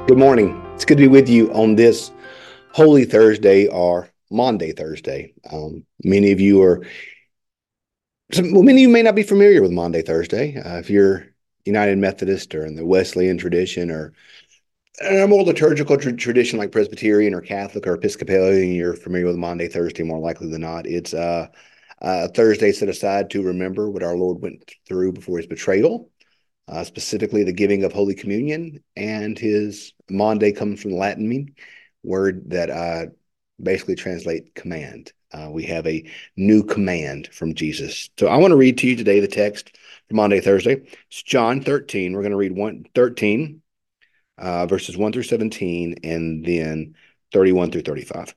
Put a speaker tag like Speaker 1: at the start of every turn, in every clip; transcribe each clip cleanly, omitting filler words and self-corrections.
Speaker 1: Good morning. It's good to be with you on this Holy Thursday or Maundy Thursday. Many of you are, many of you may not be familiar with Maundy Thursday. If you're United Methodist or in the Wesleyan tradition or a more liturgical tradition like Presbyterian or Catholic or Episcopalian, you're familiar with Maundy Thursday more likely than not. It's a Thursday set aside to remember what our Lord went through before his betrayal, specifically the giving of Holy Communion, and his Maundy comes from the Latin word that basically translate command. We have a new command from Jesus. So I want to read to you today the text for Maundy Thursday. It's John 13. We're going to read 13, verses 1 through 17, and then 31 through 35.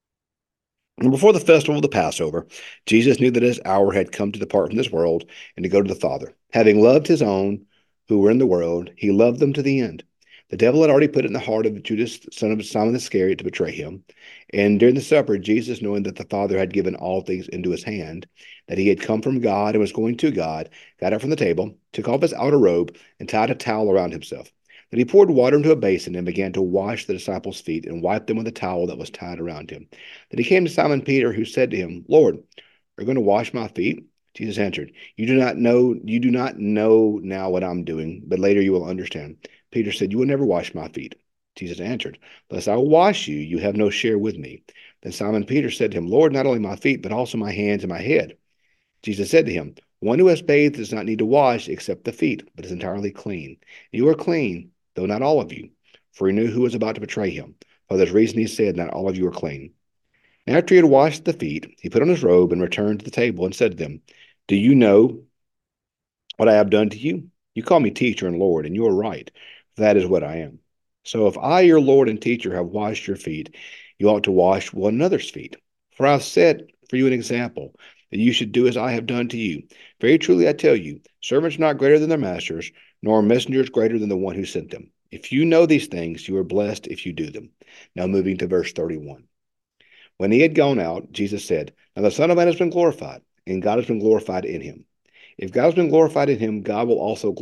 Speaker 1: And before the festival of the Passover, Jesus knew that his hour had come to depart from this world and to go to the Father. Having loved his own who were in the world, he loved them to the end. The devil had already put it in the heart of Judas, son of Simon Iscariot, to betray him. And during the supper, Jesus, knowing that the Father had given all things into his hand, that he had come from God and was going to God, got up from the table, took off his outer robe, and tied a towel around himself. Then he poured water into a basin and began to wash the disciples' feet and wipe them with a towel that was tied around him. Then he came to Simon Peter, who said to him, Lord, are you going to wash my feet? Jesus answered, you do not know now what I'm doing, but later you will understand. Peter said, You will never wash my feet. Jesus answered, Unless I will wash you, you have no share with me. Then Simon Peter said to him, Lord, not only my feet, but also my hands and my head. Jesus said to him, One who has bathed does not need to wash except the feet, but is entirely clean. You are clean, though not all of you. For he knew who was about to betray him. For this reason he said, Not all of you are clean. And after he had washed the feet, he put on his robe and returned to the table and said to them, Do you know what I have done to you? You call me teacher and Lord, and you are right. That is what I am. So if I, your Lord and teacher, have washed your feet, you ought to wash one another's feet. For I have set for you an example, that you should do as I have done to you. Very truly I tell you, servants are not greater than their masters, nor messengers greater than the one who sent them. If you know these things, you are blessed if you do them. Now moving to verse 31. When he had gone out, Jesus said, Now the Son of Man has been glorified, and God has been glorified in him. If God has been glorified in him, God will also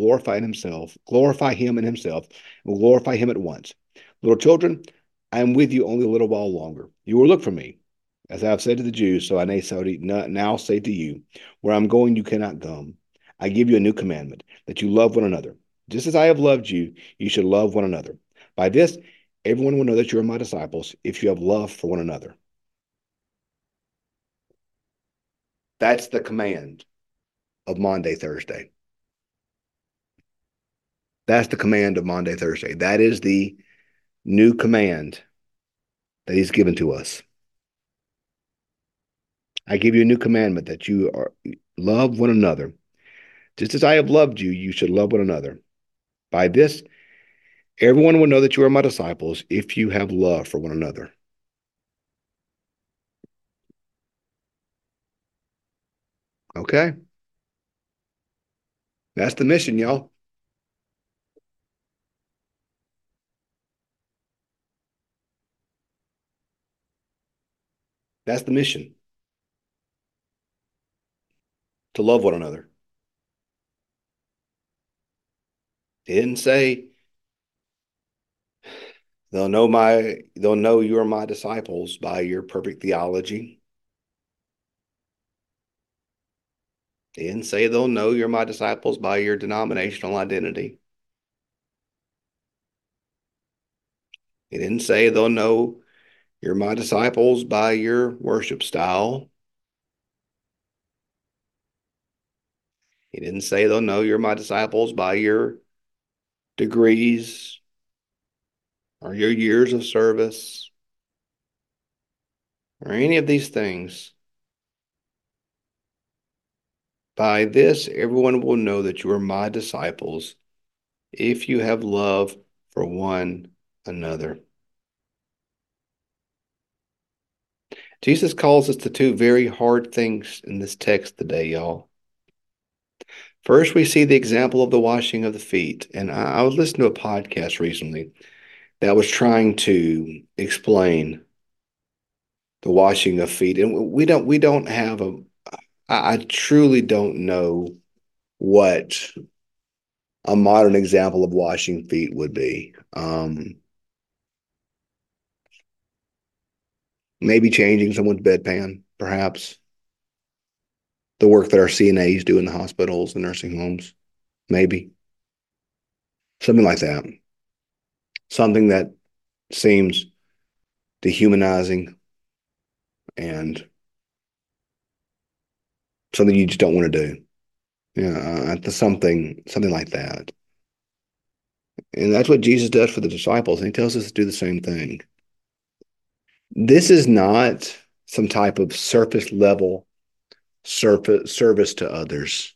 Speaker 1: glorify him in himself, and will glorify him at once. Little children, I am with you only a little while longer. You will look for me. As I have said to the Jews, so I now say to you, where I'm going, you cannot come. I give you a new commandment, that you love one another. Just as I have loved you, you should love one another. By this, everyone will know that you are my disciples, if you have love for one another. That's the command of Maundy Thursday. That's the command of Maundy Thursday. That is the new command that he's given to us. I give you a new commandment that you are love one another. Just as I have loved you, you should love one another. By this, everyone will know that you are my disciples if you have love for one another. Okay? That's the mission, y'all. That's the mission, to love one another. He didn't say they'll know you are my disciples by your perfect theology. He didn't say they'll know you're my disciples by your denominational identity. He didn't say they'll know you're my disciples by your worship style. He didn't say they'll know you're my disciples by your degrees or your years of service or any of these things. By this, everyone will know that you are my disciples if you have love for one another. Jesus calls us to two very hard things in this text today, y'all. First, we see the example of the washing of the feet. And I was listening to a podcast recently that was trying to explain the washing of feet. And we don't have I truly don't know what a modern example of washing feet would be. maybe changing someone's bedpan, perhaps the work that our CNAs do in the hospitals and nursing homes, maybe something like that. Something that seems dehumanizing and something you just don't want to do. Yeah, something like that. And that's what Jesus does for the disciples. And he tells us to do the same thing. This is not some type of surface level service to others.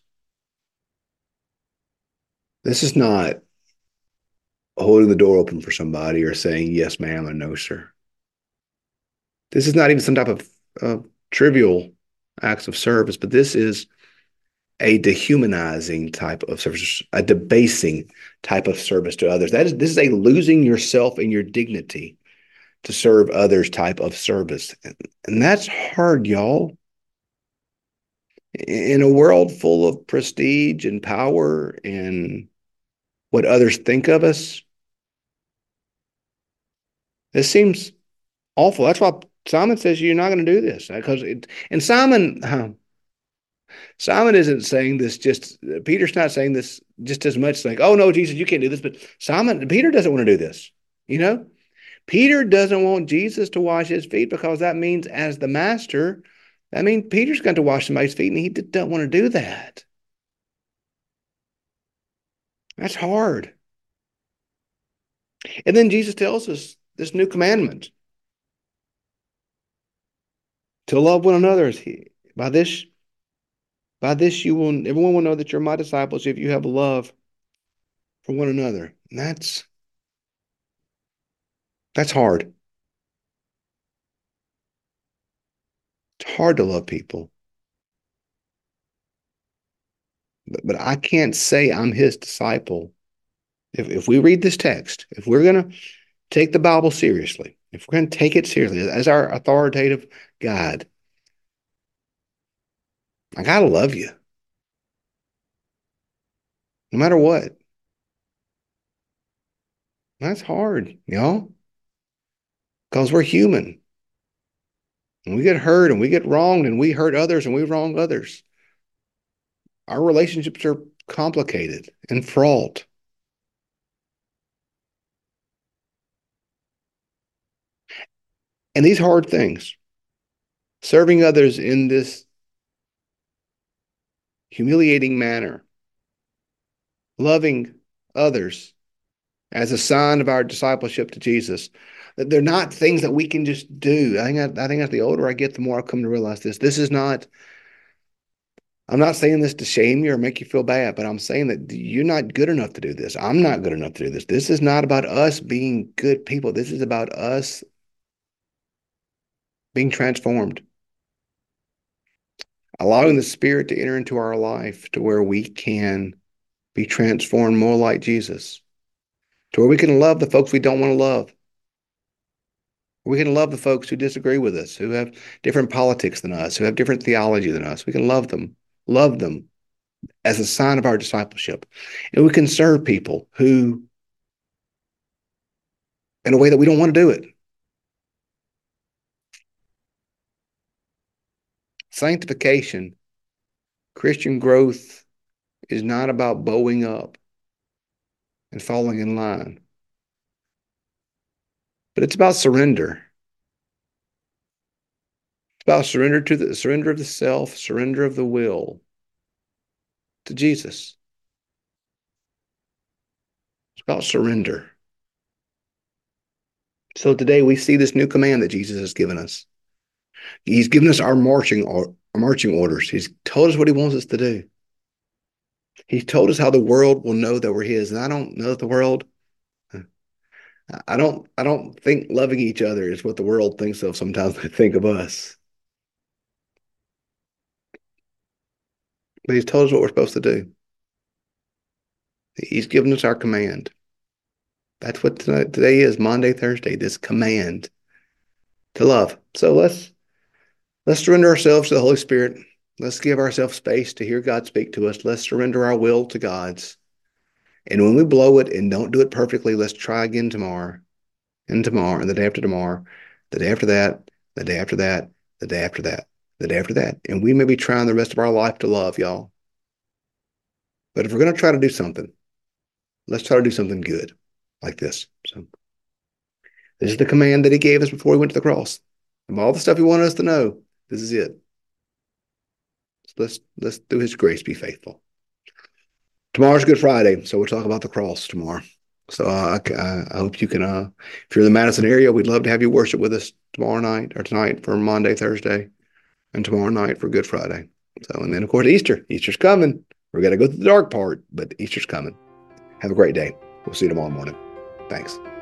Speaker 1: This is not holding the door open for somebody or saying yes, ma'am, or no, sir. This is not even some type of trivial acts of service, but this is a dehumanizing type of service, a debasing type of service to others. This is a losing yourself and your dignity to serve others type of service. And that's hard, y'all. In a world full of prestige and power and what others think of us, this seems awful. That's why Simon says you're not going to do this because and Simon isn't saying this just Peter's not saying this just as much like, oh no, Jesus, you can't do this, but Peter doesn't want to do this. You know, Peter doesn't want Jesus to wash his feet because that means as the master, that means Peter's going to wash somebody's feet, and he doesn't want to do that. That's hard. And then Jesus tells us this new commandment to love one another. By this, everyone will know that you're my disciples if you have love for one another. And that's hard. It's hard to love people. But I can't say I'm his disciple. If we read this text, if we're going to take the Bible seriously, if we're going to take it seriously as our authoritative guide, I got to love you no matter what. That's hard, y'all, because we're human. And we get hurt and we get wronged and we hurt others and we wrong others. Our relationships are complicated and fraught. And these hard things, serving others in this humiliating manner, loving others as a sign of our discipleship to Jesus, that they're not things that we can just do. I think as the older I get, the more I come to realize this. This is not, I'm not saying this to shame you or make you feel bad, but I'm saying that you're not good enough to do this. I'm not good enough to do this. This is not about us being good people. This is about us being transformed, allowing the Spirit to enter into our life to where we can be transformed more like Jesus, to where we can love the folks we don't want to love. We can love the folks who disagree with us, who have different politics than us, who have different theology than us. We can love them as a sign of our discipleship. And we can serve people who, in a way that we don't want to do it. Sanctification, Christian growth is not about bowing up and falling in line, but it's about surrender. It's about surrender of the self, surrender of the will to Jesus. It's about surrender. So today we see this new command that Jesus has given us. He's given us our marching orders. He's told us what he wants us to do. He's told us how the world will know that we're his. And I don't know that the world, I don't think loving each other is what the world thinks of. Sometimes they think of us. But he's told us what we're supposed to do. He's given us our command. That's what today is, Maundy, Thursday, this command to love. So let's surrender ourselves to the Holy Spirit. Let's give ourselves space to hear God speak to us. Let's surrender our will to God's. And when we blow it and don't do it perfectly, let's try again tomorrow and tomorrow and the day after tomorrow, the day after that, the day after that, the day after that, the day after that. And we may be trying the rest of our life to love, y'all. But if we're going to try to do something, let's try to do something good like this. So this is the command that he gave us before he went to the cross. Of all the stuff he wanted us to know, this is it. So let's through his grace be faithful. Tomorrow's Good Friday, so we'll talk about the cross tomorrow. So I hope you can, if you're in the Madison area, we'd love to have you worship with us tomorrow night or tonight for Monday, Thursday, and tomorrow night for Good Friday. So, and then of course Easter. Easter's coming. We're gonna go through the dark part, but Easter's coming. Have a great day. We'll see you tomorrow morning. Thanks.